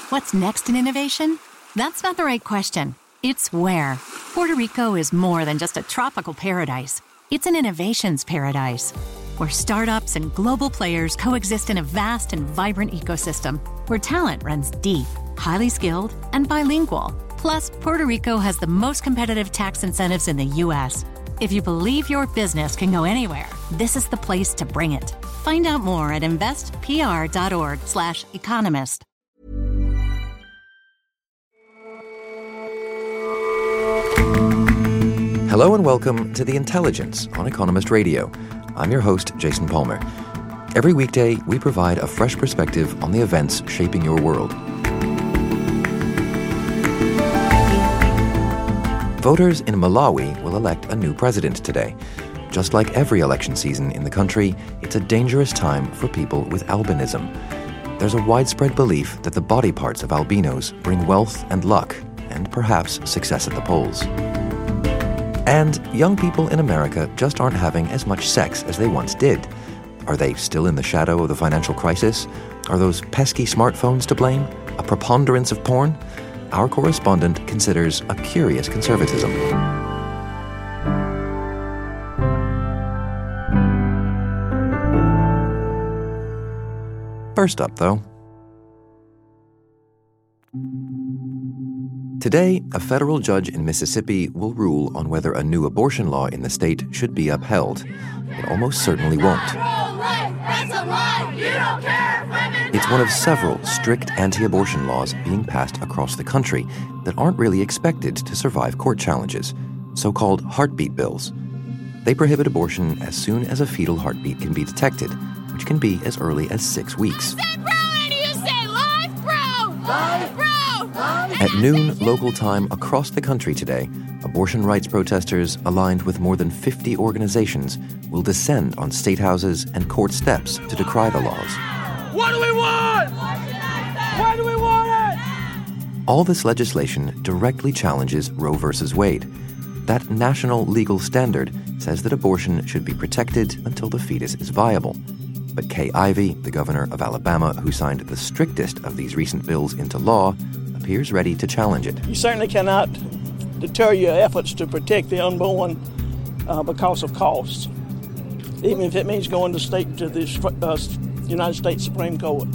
What's next in innovation? That's not the right question. It's where. Puerto Rico is more than just a tropical paradise. It's an innovations paradise, where startups and global players coexist in a vast and vibrant ecosystem, where talent runs deep, highly skilled, and bilingual. Plus, Puerto Rico has the most competitive tax incentives in the U.S. If you believe your business can go anywhere, this is the place to bring it. Find out more at investpr.org/economist. Hello and welcome to The Intelligence on Economist Radio. I'm your host, Jason Palmer. Every weekday, we provide a fresh perspective on the events shaping your world. Voters in Malawi will elect a new president today. Just like every election season in the country, it's a dangerous time for people with albinism. There's a widespread belief that the body parts of albinos bring wealth and luck, and perhaps success at the polls. And young people in America just aren't having as much sex as they once did. Are they still in the shadow of the financial crisis? Are those pesky smartphones to blame? A preponderance of porn? Our correspondent considers a curious conservatism. First up, though. Today, a federal judge in Mississippi will rule on whether a new abortion law in the state should be upheld. It almost certainly won't. It's one of several strict anti-abortion laws being passed across the country that aren't really expected to survive court challenges, so-called heartbeat bills. They prohibit abortion as soon as a fetal heartbeat can be detected, which can be as early as 6 weeks. At noon local time across the country today, abortion rights protesters aligned with more than 50 organizations will descend on state houses and court steps to decry the laws. What do we want? Why do we want it? All this legislation directly challenges Roe v. Wade. That national legal standard says that abortion should be protected until the fetus is viable. But Kay Ivey, the governor of Alabama, who signed the strictest of these recent bills into law, appears ready to challenge it. You certainly cannot deter your efforts to protect the unborn because of costs, even if it means going to the United States Supreme Court.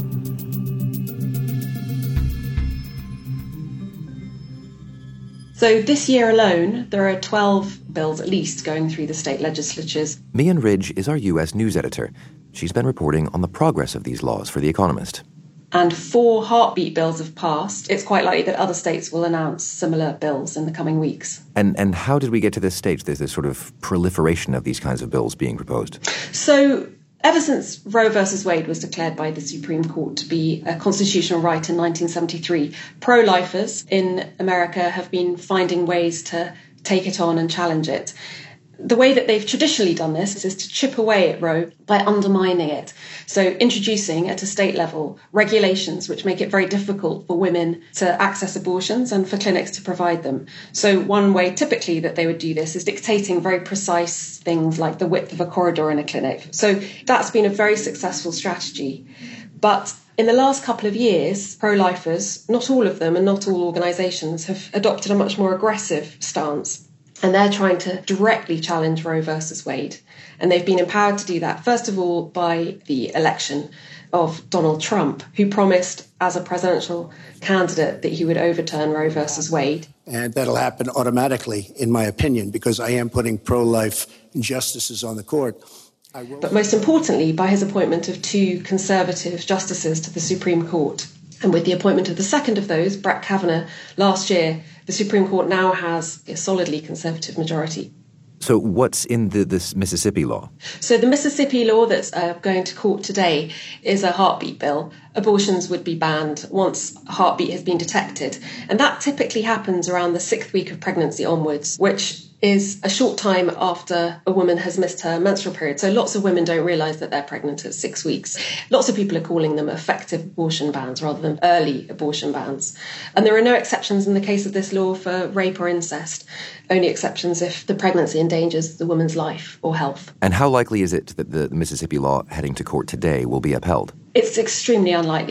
So this year alone, there are 12 bills at least going through the state legislatures. Mian Ridge is our U.S. news editor. She's been reporting on the progress of these laws for The Economist. And 4 heartbeat bills have passed. It's quite likely that other states will announce similar bills in the coming weeks. And how did we get to this stage? There's this sort of proliferation of these kinds of bills being proposed. So ever since Roe versus Wade was declared by the Supreme Court to be a constitutional right in 1973, pro-lifers in America have been finding ways to take it on and challenge it. The way that they've traditionally done this is to chip away at Roe by undermining it. So introducing at a state level regulations which make it very difficult for women to access abortions and for clinics to provide them. So one way typically that they would do this is dictating very precise things like the width of a corridor in a clinic. So that's been a very successful strategy. But in the last couple of years, pro-lifers, not all of them and not all organisations, have adopted a much more aggressive stance. And they're trying to directly challenge Roe versus Wade. And they've been empowered to do that, first of all, by the election of Donald Trump, who promised as a presidential candidate that he would overturn Roe versus Wade. And that'll happen automatically, in my opinion, because I am putting pro-life justices on the court. But most importantly, by his appointment of 2 conservative justices to the Supreme Court. And with the appointment of the second of those, Brett Kavanaugh, last year, the Supreme Court now has a solidly conservative majority. So what's in this Mississippi law? So the Mississippi law that's going to court today is a heartbeat bill. Abortions would be banned once a heartbeat has been detected. And that typically happens around the 6th week of pregnancy onwards, which is a short time after a woman has missed her menstrual period. So lots of women don't realise that they're pregnant at 6 weeks. Lots of people are calling them effective abortion bans rather than early abortion bans. And there are no exceptions in the case of this law for rape or incest, only exceptions if the pregnancy endangers the woman's life or health. And how likely is it that the Mississippi law heading to court today will be upheld? It's extremely unlikely.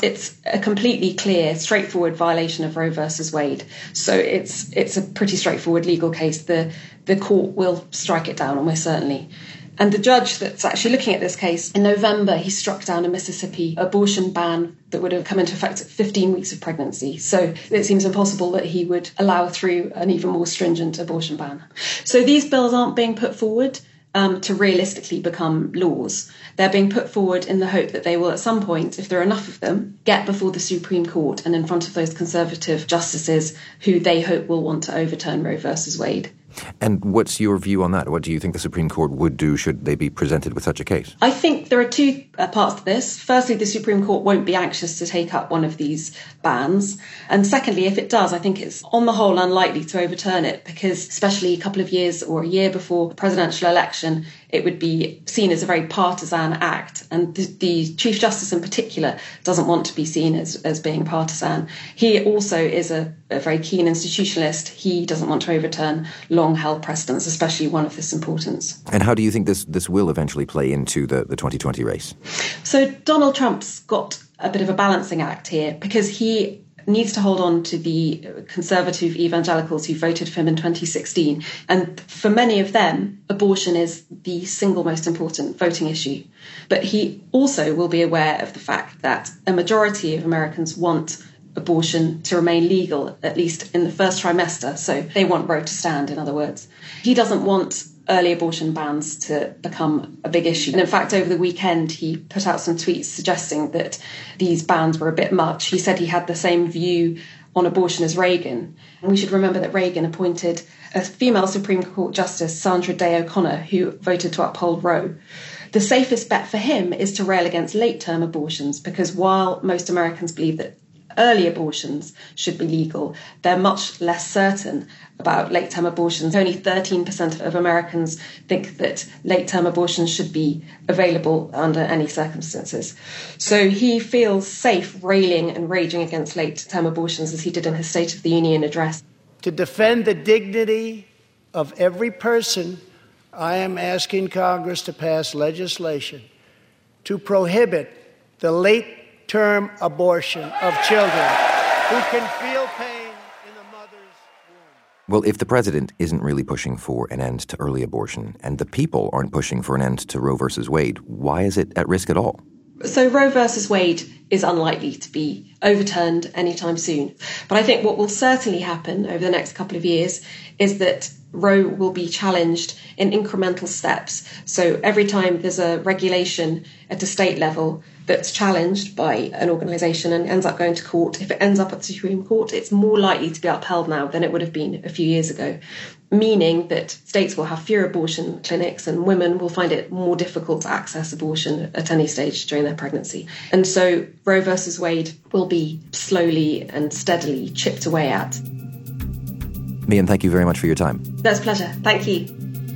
it's a completely clear, straightforward violation of Roe versus Wade. So it's a pretty straightforward legal case. The court will strike it down almost certainly. And the judge that's actually looking at this case, in November, he struck down a Mississippi abortion ban that would have come into effect at 15 weeks of pregnancy. So it seems impossible that he would allow through an even more stringent abortion ban. So these bills aren't being put forward to realistically become laws. They're being put forward in the hope that they will, at some point, if there are enough of them, get before the Supreme Court and in front of those conservative justices who they hope will want to overturn Roe versus Wade. And what's your view on that? What do you think the Supreme Court would do should they be presented with such a case? I think there are two parts to this. Firstly, the Supreme Court won't be anxious to take up one of these bans. And secondly, if it does, I think it's on the whole unlikely to overturn it because, especially a couple of years or a year before the presidential election, it would be seen as a very partisan act. And the Chief Justice in particular doesn't want to be seen as being partisan. He also is a very keen institutionalist. He doesn't want to overturn long-held precedents, especially one of this importance. And how do you think this will eventually play into the 2020 race? So Donald Trump's got a bit of a balancing act here because he needs to hold on to the conservative evangelicals who voted for him in 2016. And for many of them, abortion is the single most important voting issue. But he also will be aware of the fact that a majority of Americans want abortion to remain legal, at least in the first trimester. So they want Roe to stand, in other words. He doesn't want early abortion bans to become a big issue. And in fact, over the weekend, he put out some tweets suggesting that these bans were a bit much. He said he had the same view on abortion as Reagan. And we should remember that Reagan appointed a female Supreme Court Justice, Sandra Day O'Connor, who voted to uphold Roe. The safest bet for him is to rail against late-term abortions, because while most Americans believe that early abortions should be legal, they're much less certain about late-term abortions. Only 13% of Americans think that late-term abortions should be available under any circumstances. So he feels safe railing and raging against late-term abortions, as he did in his State of the Union address. To defend the dignity of every person, I am asking Congress to pass legislation to prohibit the late-term abortion of children who can feel pain in the mother's womb. Well, if the president isn't really pushing for an end to early abortion and the people aren't pushing for an end to Roe versus Wade, why is it at risk at all? So Roe versus Wade is unlikely to be overturned anytime soon. But I think what will certainly happen over the next couple of years is that Roe will be challenged in incremental steps. So every time there's a regulation at a state level that's challenged by an organisation and ends up going to court, if it ends up at the Supreme Court, it's more likely to be upheld now than it would have been a few years ago, meaning that states will have fewer abortion clinics and women will find it more difficult to access abortion at any stage during their pregnancy. And so Roe versus Wade will be slowly and steadily chipped away at. Mian, thank you very much for your time. That's a pleasure. Thank you.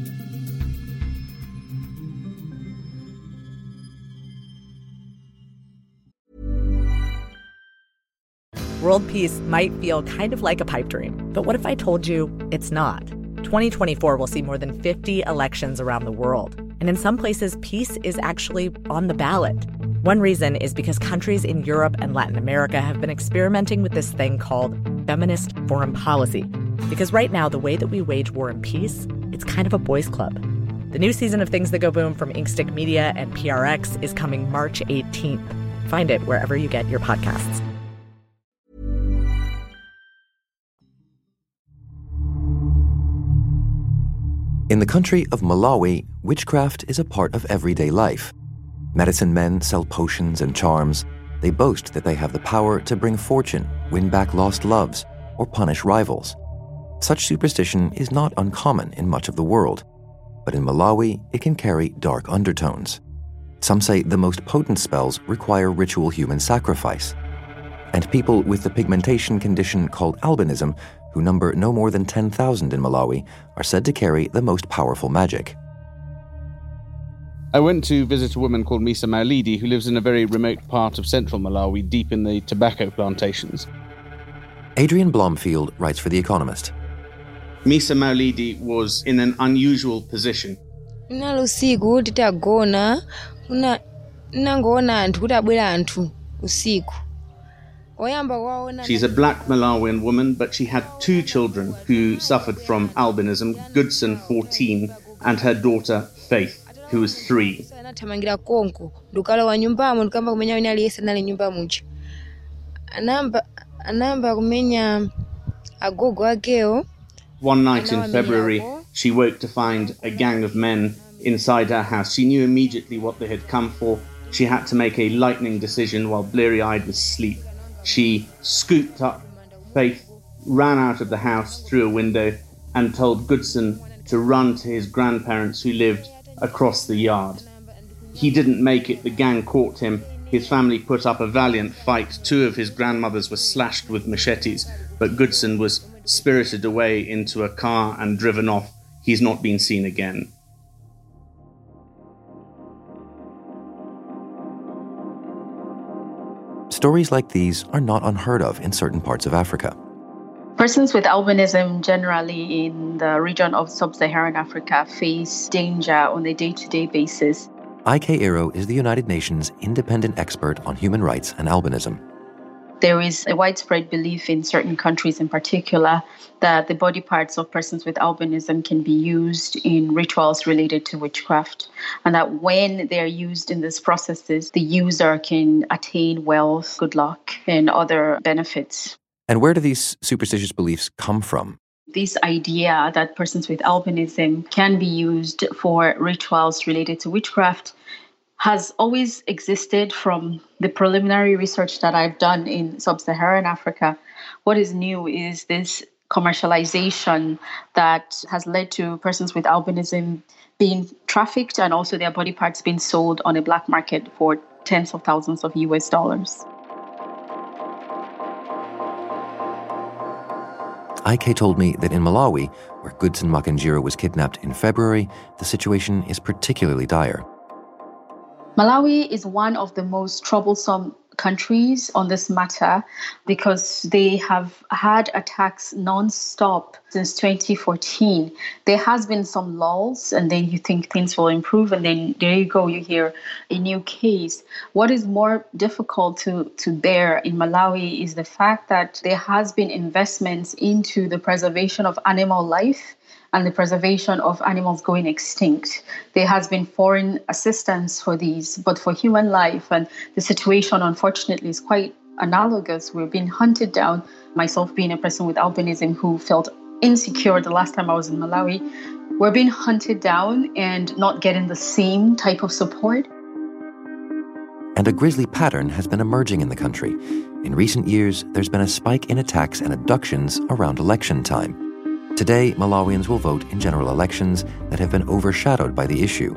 World peace might feel kind of like a pipe dream, but what if I told you it's not? 2024 will see more than 50 elections around the world, and in some places, peace is actually on the ballot. One reason is because countries in Europe and Latin America have been experimenting with this thing called feminist foreign policy. Because right now, the way that we wage war and peace, it's kind of a boys' club. The new season of Things That Go Boom from Inkstick Media and PRX is coming March 18th. Find it wherever you get your podcasts. In the country of Malawi, witchcraft is a part of everyday life. Medicine men sell potions and charms. They boast that they have the power to bring fortune, win back lost loves, or punish rivals. Such superstition is not uncommon in much of the world, but in Malawi, it can carry dark undertones. Some say the most potent spells require ritual human sacrifice. And people with the pigmentation condition called albinism, who number no more than 10,000 in Malawi, are said to carry the most powerful magic. I went to visit a woman called Misa Maulidi, who lives in a very remote part of central Malawi, deep in the tobacco plantations. Adrian Blomfield writes for The Economist. Misa Maulidi was in an unusual position. Usiku titagona unangoona anthu kuti abwera anthu usiku She's a black Malawian woman, but she had 2 children who suffered from albinism, Goodson, 14, and her daughter, Faith, who was 3. One night in February, she woke to find a gang of men inside her house. She knew immediately what they had come for. She had to make a lightning decision while bleary-eyed with sleep. She scooped up Faith, ran out of the house through a window, and told Goodson to run to his grandparents who lived across the yard. He didn't make it. The gang caught him. His family put up a valiant fight. 2 of his grandmothers were slashed with machetes, but Goodson was spirited away into a car and driven off. He's not been seen again. Stories like these are not unheard of in certain parts of Africa. Persons with albinism generally in the region of sub-Saharan Africa face danger on a day-to-day basis. Ike Iro is the United Nations independent expert on human rights and albinism. There is a widespread belief in certain countries in particular that the body parts of persons with albinism can be used in rituals related to witchcraft, and that when they're used in these processes, the user can attain wealth, good luck, and other benefits. And where do these superstitious beliefs come from? This idea that persons with albinism can be used for rituals related to witchcraft has always existed from the preliminary research that I've done in sub-Saharan Africa. What is new is this commercialization that has led to persons with albinism being trafficked and also their body parts being sold on a black market for tens of thousands of US dollars. Ike told me that in Malawi, where Goodson Makanjiro was kidnapped in February, the situation is particularly dire. Malawi is one of the most troublesome countries on this matter because they have had attacks non-stop since 2014. There has been some lulls, and then you think things will improve, and then there you go, you hear a new case. What is more difficult to bear in Malawi is the fact that there has been investments into the preservation of animal life and the preservation of animals going extinct. There has been foreign assistance for these, but for human life, and the situation, unfortunately, is quite analogous. We're being hunted down. Myself being a person with albinism who felt insecure the last time I was in Malawi, we're being hunted down and not getting the same type of support. And a grisly pattern has been emerging in the country. In recent years, there's been a spike in attacks and abductions around election time. Today, Malawians will vote in general elections that have been overshadowed by the issue.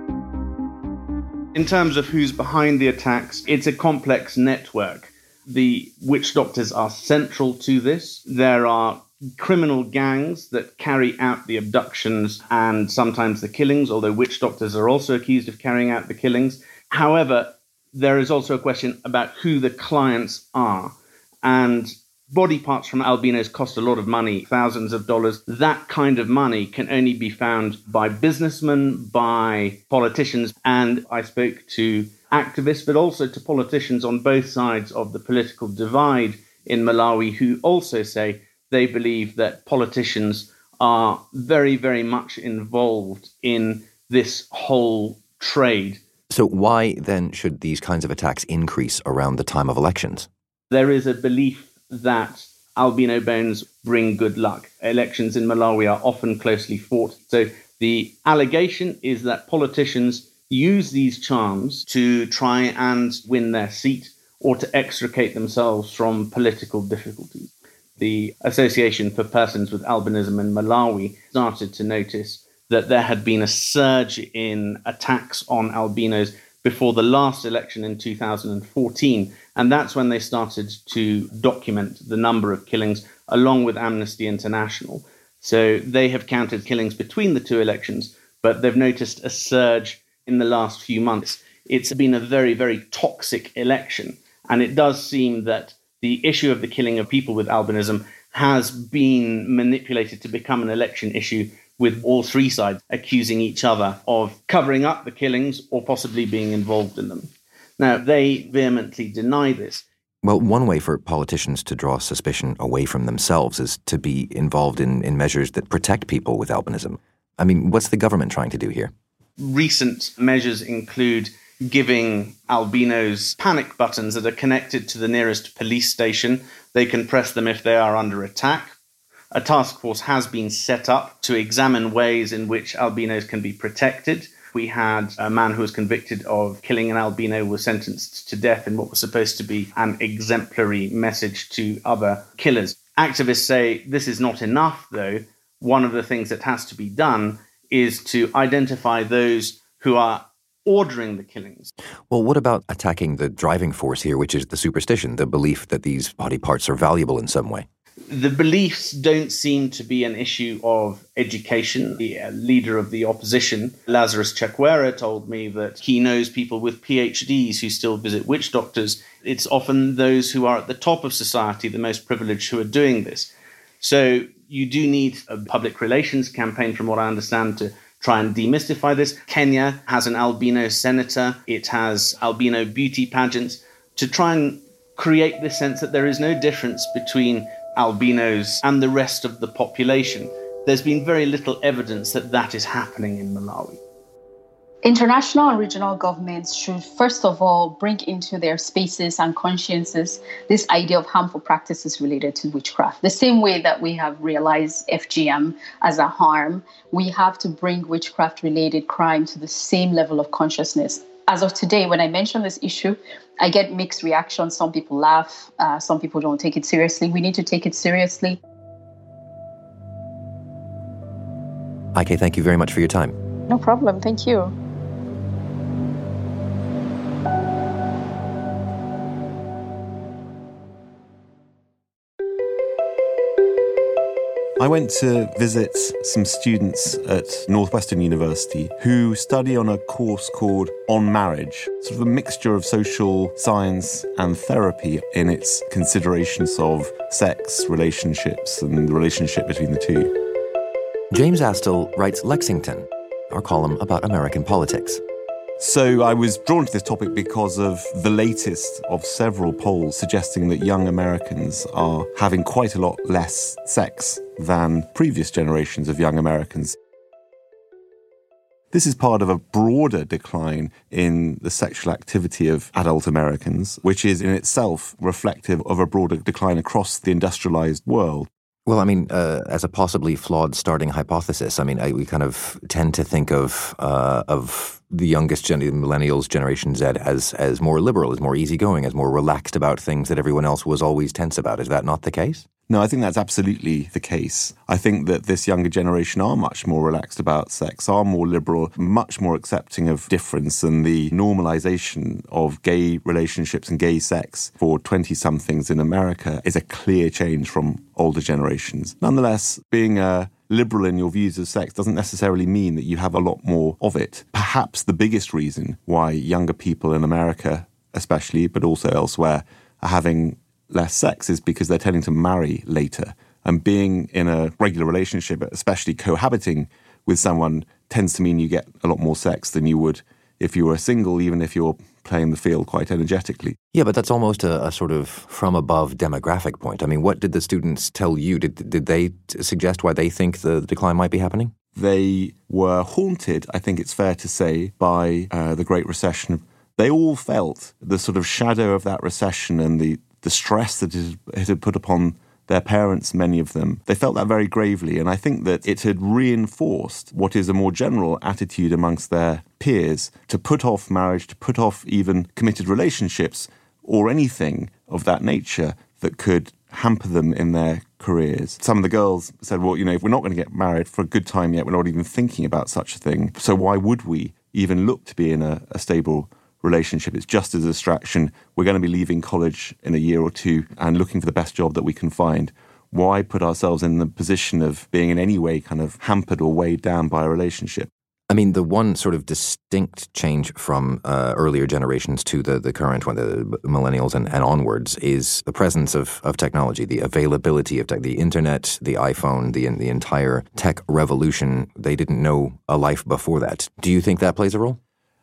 In terms of who's behind the attacks, it's a complex network. The witch doctors are central to this. There are criminal gangs that carry out the abductions and sometimes the killings, although witch doctors are also accused of carrying out the killings. However, there is also a question about who the clients are. And body parts from albinos cost a lot of money, thousands of dollars. That kind of money can only be found by businessmen, by politicians. And I spoke to activists, but also to politicians on both sides of the political divide in Malawi, who also say they believe that politicians are very, very much involved in this whole trade. So why then should these kinds of attacks increase around the time of elections? There is a belief that albino bones bring good luck. Elections in Malawi are often closely fought. So the allegation is that politicians use these charms to try and win their seat or to extricate themselves from political difficulties. The Association for Persons with Albinism in Malawi started to notice that there had been a surge in attacks on albinos before the last election in 2014. And that's when they started to document the number of killings along with Amnesty International. So they have counted killings between the 2 elections, but they've noticed a surge in the last few months. It's been a very, very toxic election. And it does seem that the issue of the killing of people with albinism has been manipulated to become an election issue, with all 3 sides accusing each other of covering up the killings or possibly being involved in them. Now, they vehemently deny this. Well, one way for politicians to draw suspicion away from themselves is to be involved in measures that protect people with albinism. I mean, what's the government trying to do here? Recent measures include giving albinos panic buttons that are connected to the nearest police station. They can press them if they are under attack. A task force has been set up to examine ways in which albinos can be protected. We had a man who was convicted of killing an albino was sentenced to death in what was supposed to be an exemplary message to other killers. Activists say this is not enough, though. One of the things that has to be done is to identify those who are ordering the killings. Well, what about attacking the driving force here, which is the superstition, the belief that these body parts are valuable in some way? The beliefs don't seem to be an issue of education. The leader of the opposition, Lazarus Chakwera, told me that he knows people with PhDs who still visit witch doctors. It's often those who are at the top of society, the most privileged, who are doing this. So you do need a public relations campaign, from what I understand, to try and demystify this. Kenya has an albino senator. It has albino beauty pageants to try and create the sense that there is no difference between albinos and the rest of the population. There's been very little evidence that that is happening in Malawi. International and regional governments should, first of all, bring into their spaces and consciences this idea of harmful practices related to witchcraft. The same way that we have realized FGM as a harm, we have to bring witchcraft-related crime to the same level of consciousness. As of today, when I mention this issue, I get mixed reactions. Some people laugh, some people don't take it seriously. We need to take it seriously. Ike, thank you very much for your time. No problem. Thank you. I went to visit some students at Northwestern University who study on a course called On Marriage, sort of a mixture of social science and therapy in its considerations of sex, relationships, and the relationship between the two. James Astle writes Lexington, our column about American politics. So I was drawn to this topic because of the latest of several polls suggesting that young Americans are having quite a lot less sex than previous generations of young Americans. This is part of a broader decline in the sexual activity of adult Americans, which is in itself reflective of a broader decline across the industrialized world. Well, I mean, as a possibly flawed starting hypothesis, I mean, we kind of tend to think of the youngest millennials, Generation Z, as more liberal, as more easygoing, as more relaxed about things that everyone else was always tense about. Is that not the case? No, I think that's absolutely the case. I think that this younger generation are much more relaxed about sex, are more liberal, much more accepting of difference, and the normalization of gay relationships and gay sex for 20-somethings in America is a clear change from older generations. Nonetheless, being a liberal in your views of sex doesn't necessarily mean that you have a lot more of it. Perhaps the biggest reason why younger people in America, especially, but also elsewhere, are having less sex is because they're tending to marry later. And being in a regular relationship, especially cohabiting with someone, tends to mean you get a lot more sex than you would if you were single, even if you're playing the field quite energetically. Yeah, but that's almost a sort of from above demographic point. I mean, what did the students tell you? Did they suggest why they think the decline might be happening? They were haunted, I think it's fair to say, by the Great Recession. They all felt the sort of shadow of that recession and the stress that it had put upon their parents, many of them. They felt that very gravely, and I think that it had reinforced what is a more general attitude amongst their peers to put off marriage, to put off even committed relationships or anything of that nature that could hamper them in their careers. Some of the girls said, well, if we're not going to get married for a good time yet, we're not even thinking about such a thing, so why would we even look to be in a stable relationship? It's just a distraction. We're going to be leaving college in a year or two and looking for the best job that we can find. Why put ourselves in the position of being in any way kind of hampered or weighed down by a relationship? I mean, the one sort of distinct change from earlier generations to the current one, the millennials and onwards, is the presence of technology, the availability of the internet, the iPhone, the entire tech revolution. They didn't know a life before that. Do you think that plays a role?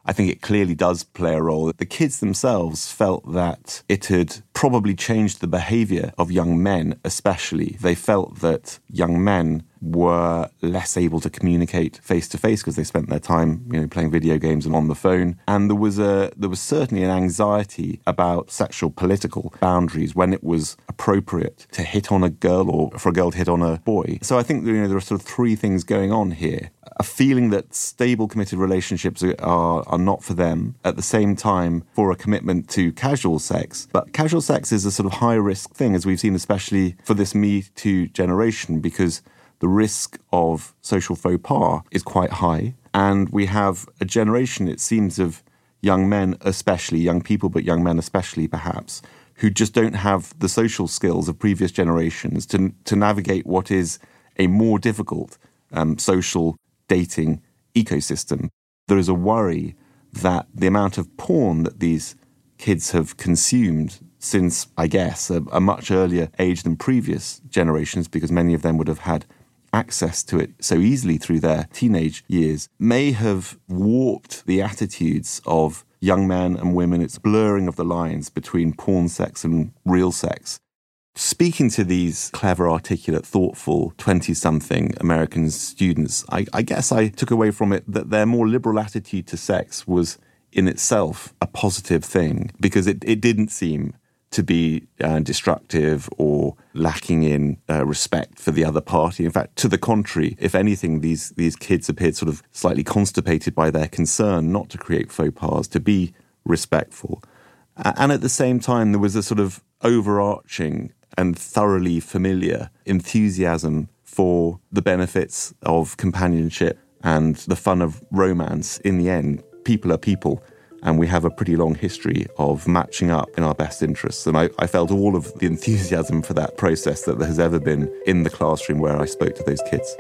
I think it clearly does play a role. The kids themselves felt that it had probably changed the behaviour of young men especially. They felt that young men were less able to communicate face-to-face because they spent their time, playing video games and on the phone. And there was certainly an anxiety about sexual political boundaries when it was appropriate to hit on a girl or for a girl to hit on a boy. So I think there are sort of three things going on here. A feeling that stable, committed relationships are not for them. At the same time, for a commitment to casual sex. But casual sex is a sort of high-risk thing, as we've seen, especially for this Me Too generation, because the risk of social faux pas is quite high. And we have a generation, it seems, of young men especially, young people, but young men especially perhaps, who just don't have the social skills of previous generations to navigate what is a more difficult social dating ecosystem. There is a worry that the amount of porn that these kids have consumed since, I guess, a much earlier age than previous generations, because many of them would have had access to it so easily through their teenage years, may have warped the attitudes of young men and women. It's blurring of the lines between porn sex and real sex. Speaking to these clever, articulate, thoughtful 20-something American students, I guess I took away from it that their more liberal attitude to sex was in itself a positive thing, because it didn't seem to be destructive or lacking in respect for the other party. In fact, to the contrary, if anything, these kids appeared sort of slightly constipated by their concern not to create faux pas, to be respectful. And at the same time, there was a sort of overarching and thoroughly familiar enthusiasm for the benefits of companionship and the fun of romance. In the end, people are people, and we have a pretty long history of matching up in our best interests. And I felt all of the enthusiasm for that process that there has ever been in the classroom where I spoke to those kids.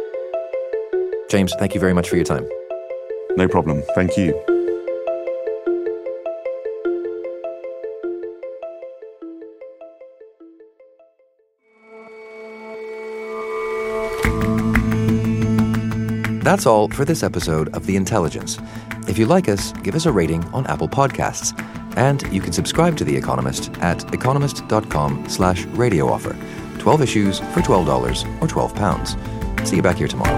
James, thank you very much for your time. No problem. Thank you. That's all for this episode of The Intelligence. If you like us, give us a rating on Apple Podcasts. And you can subscribe to The Economist at economist.com/radio offer. 12 issues for $12 or £12. See you back here tomorrow.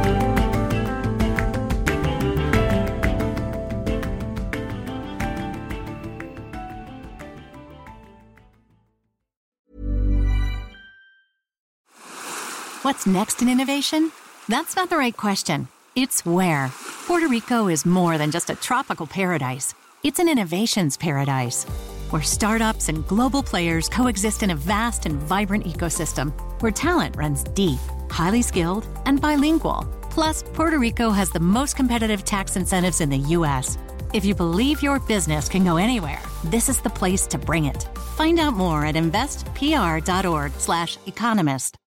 What's next in innovation? That's not the right question. It's where. Puerto Rico is more than just a tropical paradise. It's an innovations paradise, where startups and global players coexist in a vast and vibrant ecosystem, where talent runs deep, highly skilled, and bilingual. Plus, Puerto Rico has the most competitive tax incentives in the U.S. If you believe your business can go anywhere, this is the place to bring it. Find out more at investpr.org/economist.